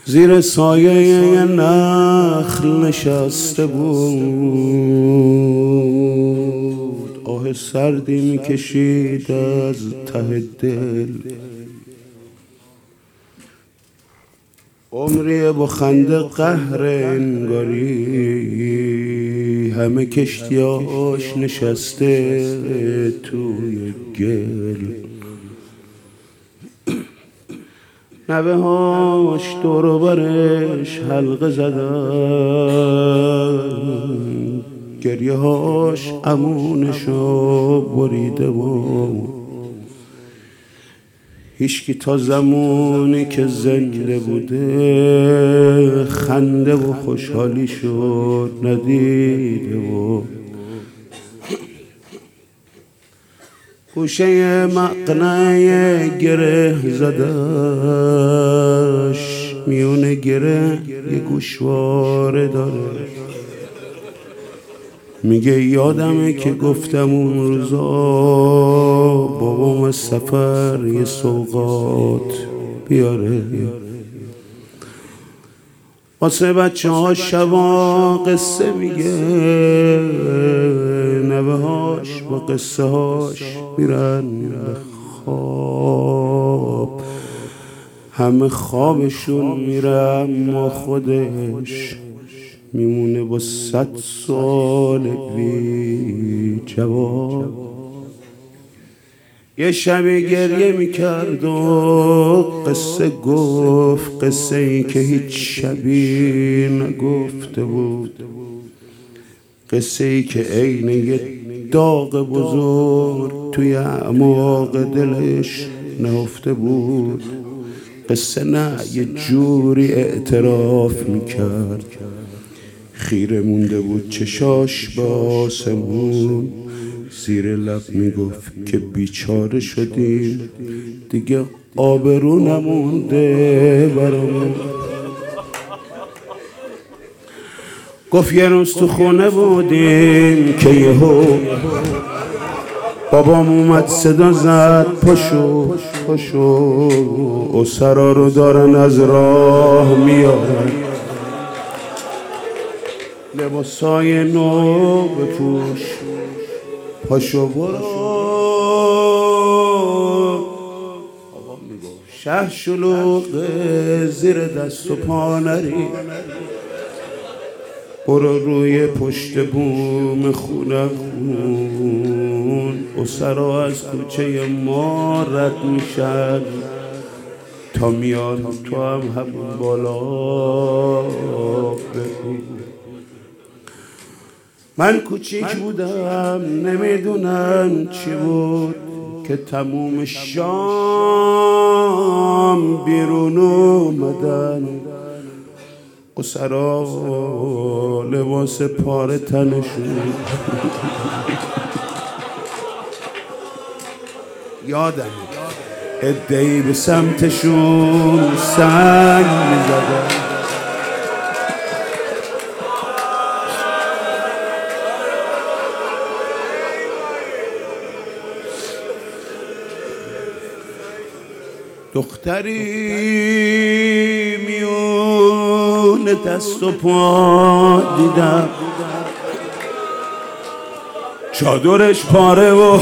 زیر سایه نخل نشسته بود، آه سردی میکشید از ته دل. عمری با خنده قهر انگاری، همه کشتیاش نشسته توی گل. نوه هاش دور و برش حلقه زدن، گریه هاش امونشو بریده بود. هیچکی تا زمانی که زنده بوده خنده و خوشحالی شد ندیده بود. گوشه مقنعه گره زدش، میونه گره یه گوشواره داره. میگه یادمه که گفتم اون روزا بابام از سفر یه سوغات بیاره. واسه بچه ها شبا قصه میگه، نوه هاش با قصه هاش میرن به خواب. همه خوابشون میره اما خودش میمونه با 100 سال بی جواب. یه شبی گریه میکرد و قصه گفت، قصه ای که هیچ شبی نگفته بود، قصه ای که عین یه داغ بزرگ توی اعماق دلش نهفته بود. قصه نه یه جوری اعتراف میکرد، خیره مونده بود چشاش به آسمون. زیر لب میگفت که بیچاره شدیم دیگه آبرو نمونده برامون. گفت یه روز تو خونه بودیم که یهو بابام اومد صدا زد پاشو پاشو، اسرا رو دارن از راه میارن، لباسای نو بپوش، پاشو برو. شهر شلوغه زیر دست و پا نری، برو روی پشت بوم خونمون. اسرا از کوچه ما رد میشن تا میان تو هم همون بالا بگو. من کوچیک بودم نمیدونم چی بود که تموم شام بیرون اومدن. اسرا لباس پاره تنشون یادم عده‌ای به سمتشون سنگ میزدن. دختری میون دست و پا دیدم، چادرش پاره و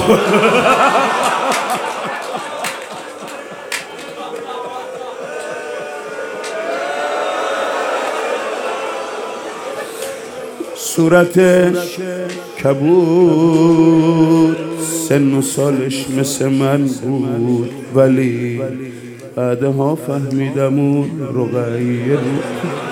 صورتش کبود، سن و سالش مثل من بود، ولی بعدها فهمیدم اون رقیه بود.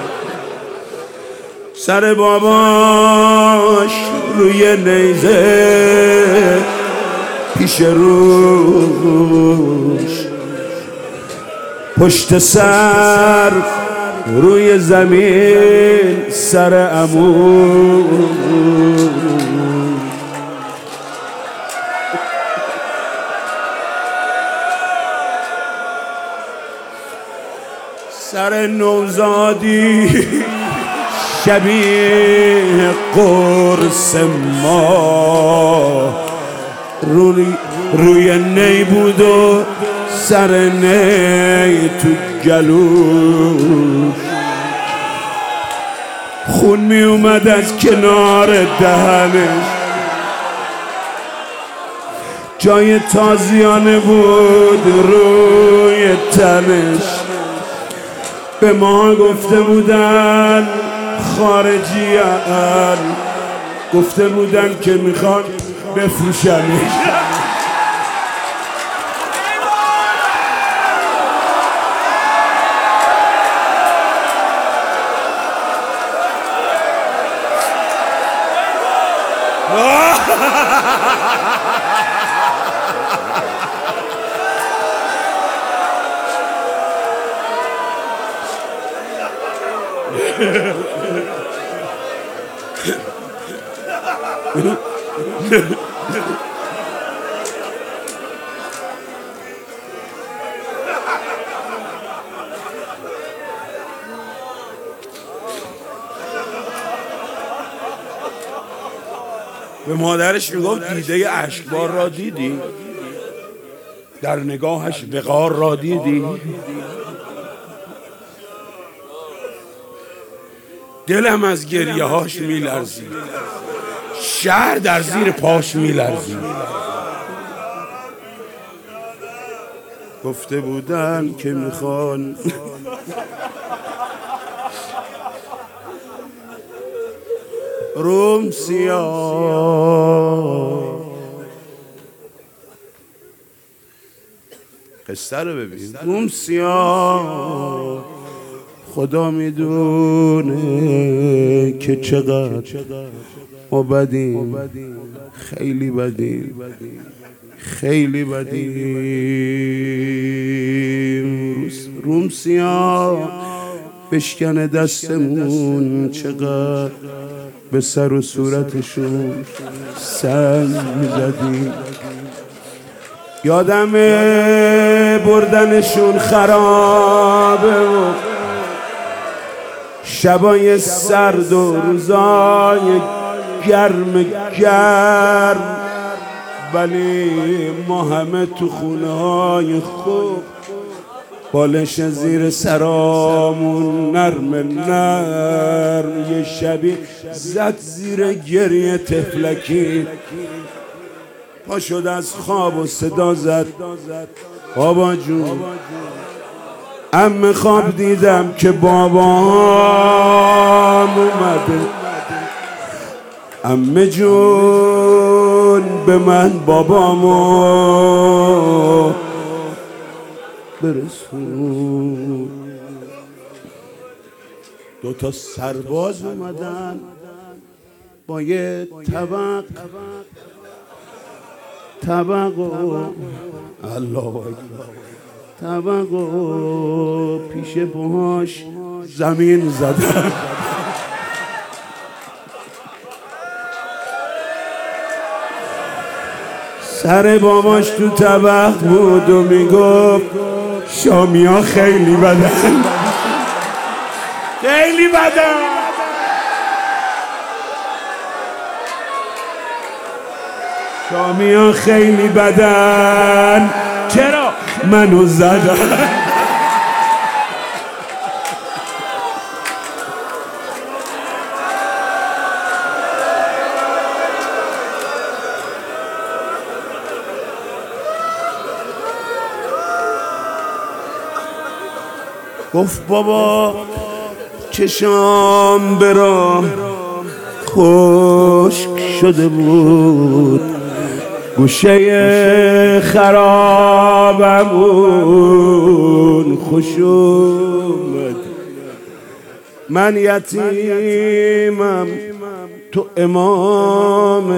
سر باباش روی نیزه پیش روش، پشت سر روی زمین سر عمو. سر نوزادی شبیه قرص ما، روی نی بود و سر نی تو گلوش، خون می اومد از کنار دهنش، جای تازیانه بود روی تنش. به ما گفته بودن خارجیان، گفته بودن که میخوان بفروشنش. به مادرش میگفت دیده اشکبار را دیدی؟ در نگاهش وقار را دیدی؟ دلم از گریه هاش میلرزید، شهر در زیر پاش میلرزید. گفته بودن که میخوان روم سیاه. قصه رو ببین. روم سیاه خدا میدونه که چقدر ما بدیم، خیلی بدیم، خیلی بدیم. روم سیاه بشکنه دستمون، چقدر به سر و صورتشون سنگ میزدیم. یادم بردنشون خرابه و شبای سرد و روزای گرم گرم، ولی ما همه تو خونه های خوب، بالش زیر سرامون نرم نرم. یه شبی زد زیر گریه تفلکی، پا شد از خواب و صدا زد بابا جون. عمه خواب دیدم که بابام اومده، عمه جون به من بابامو برسون. دوتا سرباز اومدن با یه طبق و الله اکبر، طبق و پیش پاهاش زمین زدن. سر باباش تو طبق بود و میگفت شامی ها خیلی بدن، خیلی بدن. شامی ها خیلی بدن، چرا؟ منو زدن. گفت بابا چشام برام خشک شده بود، گوشه خرابمون خوش اومد. من یتیمم تو امام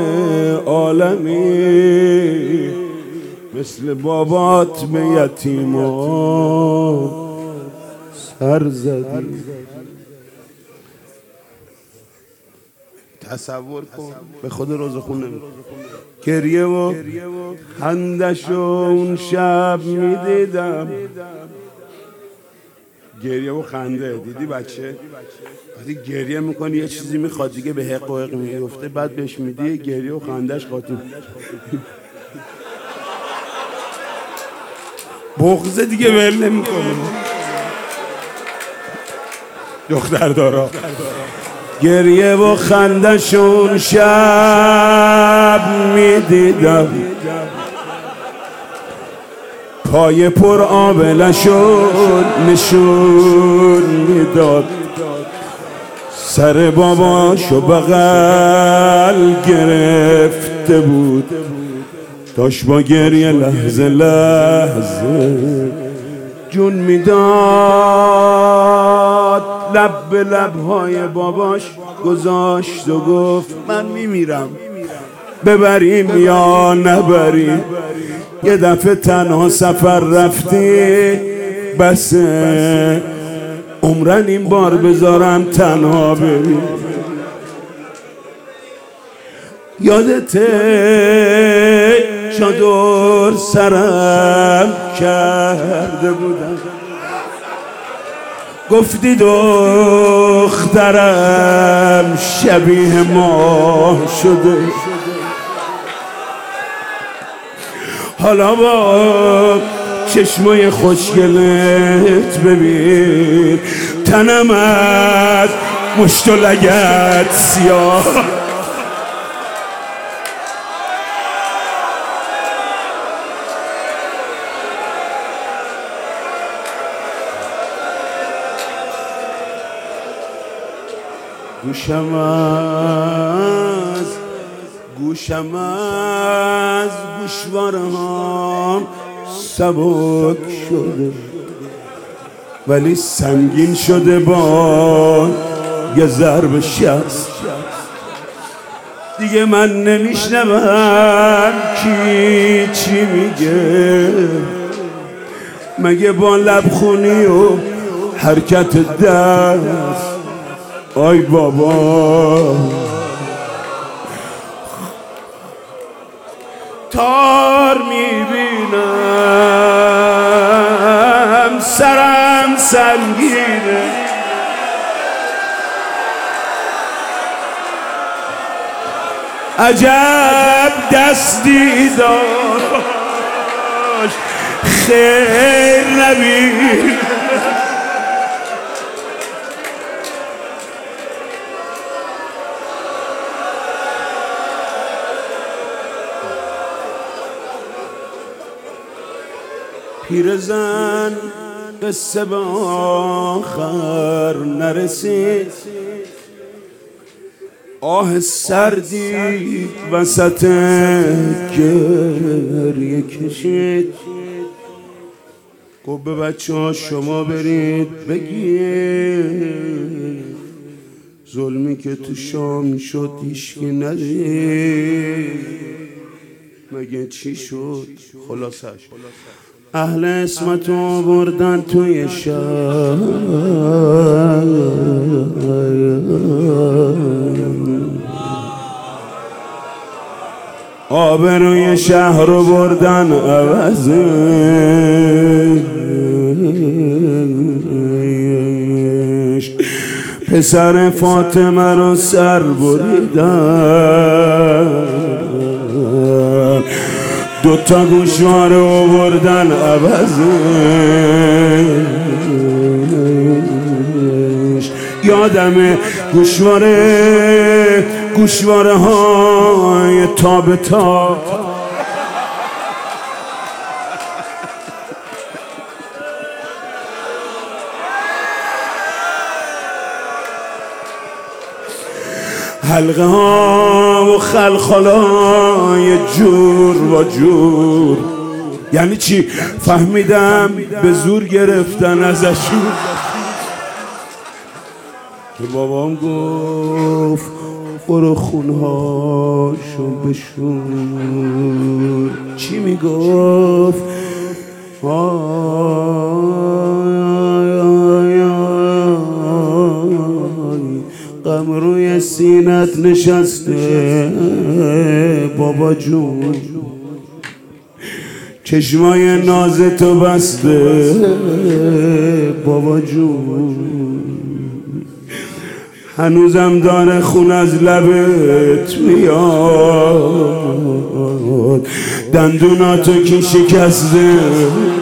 عالمی، مثل بابات به یتیما سر زدی. تصور کن، به خود روزخون نمی گریه و خندش اون شب میدیدم. گریه و خنده دیدی بچه وقتی گریه میکنی یه چیزی میخواد دیگه به حق و حق میفته، بعد بهش میدی گریه و خندش خاطر بغضه دیگه ول نمیکنه. دختر دارا گریه و خندشون شب میدیدم، پای پر آبلشون نشون میداد، سر باباشو بغل گرفته بود، داشت با گریه لحظه لحظه جون میداد. لب به لبهای باباش گذاشت و گفت من میمیرم، ببریم یا نبریم، یه دفعه تنها سفر رفتی بسه، عمرن این بار بذارم تنها بری. یادته چادر سرم کرده بودم، گفتی دخترم شبیه ماه شده، حالا با چشمای خوشگلت ببین تنم از مشت و لگد سیاه. گوشم از گوشوارهام سبک شده، ولی سنگین شده با یه ضرب شست. دیگه من نمیشنوم کی چی میگه، مگه با لبخونی و حرکت دست. آی بابا تار میبینم سرم سنگینه، عجب دستی داشت خیر نبین. پیرزن قصه به آخر نرسید، آه سردی وسط گریه کشید، گفت به بچه ها شما برید بگید ظلمی که تو شام شد هیچکی ندید. مگه چی شد؟ خلاصش اهل اسمتو بردن توی شهر، آبروی شهر رو بردن عوضش، پسر فاطمه رو سر بریدن، دوتا گوشواره آوردن عوضش. یادم گوشواره های تا به تا، حلقه ها و خلخالای جور و جور. یعنی چی؟ فهمیدم به زور گرفتن ازشون. که بابام گفت برو خونهاشو بشور. چی میگفت؟ غم روی سینت نشسته بابا جون، چشمای نازتو بسته بابا جون، هنوزم داره خون از لبت میاد، دندوناتو که شکسته